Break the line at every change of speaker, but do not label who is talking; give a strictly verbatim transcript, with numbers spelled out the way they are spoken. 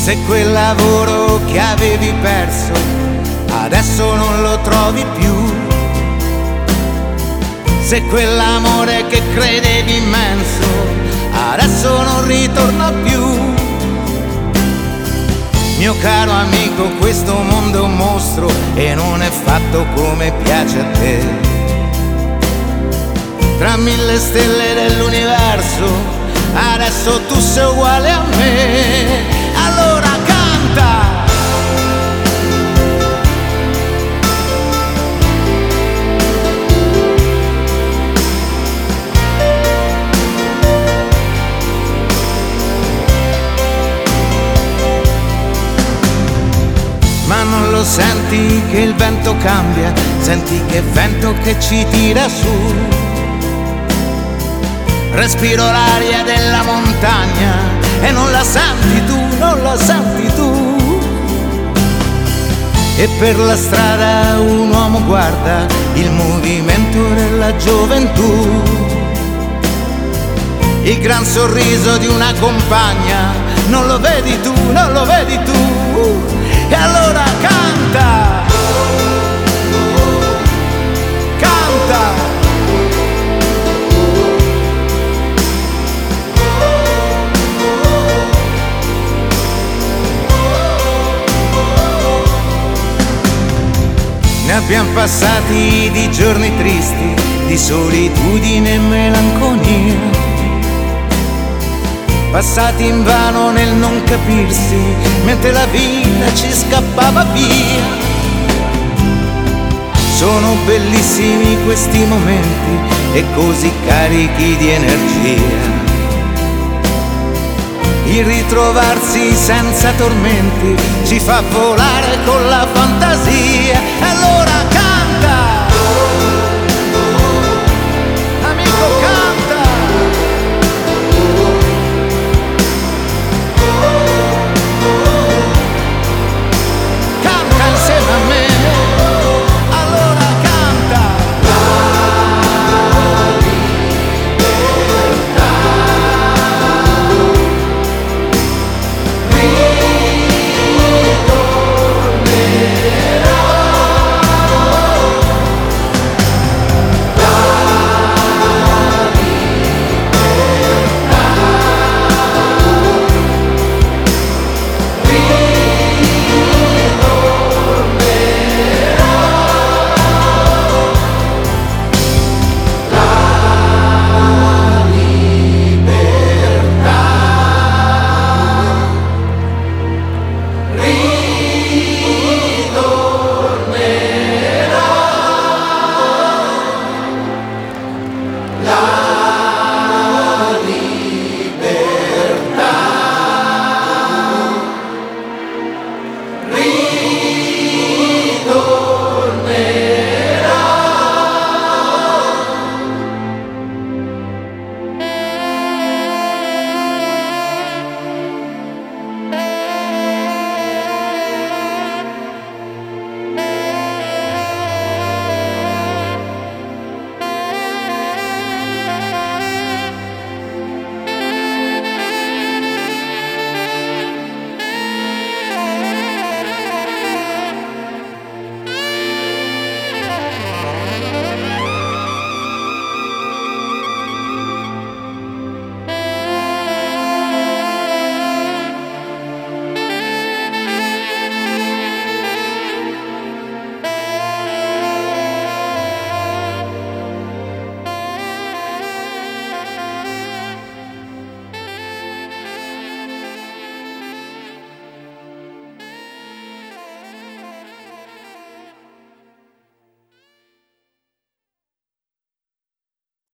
Se quel lavoro che avevi perso adesso non lo trovi più, se quell'amore che credevi immenso adesso non ritorna più. Mio caro amico, questo mondo è un mostro e non è fatto come piace a te. Tra mille stelle dell'universo adesso tu sei uguale a me. Allora canta! Ma non lo senti che il vento cambia? Senti che vento che ci tira su. Respiro l'aria della montagna e non la senti tu, non la senti tu. E per la strada un uomo guarda il movimento della gioventù, il gran sorriso di una compagna, non lo vedi tu, non lo vedi tu. E allora canta, canta. Ne abbiamo passati di giorni tristi, di solitudine e melanconia, passati invano nel non capirsi, mentre la vita ci scappava via. Sono bellissimi questi momenti e così carichi di energia, il ritrovarsi senza tormenti ci fa volare con la fantasia. Allora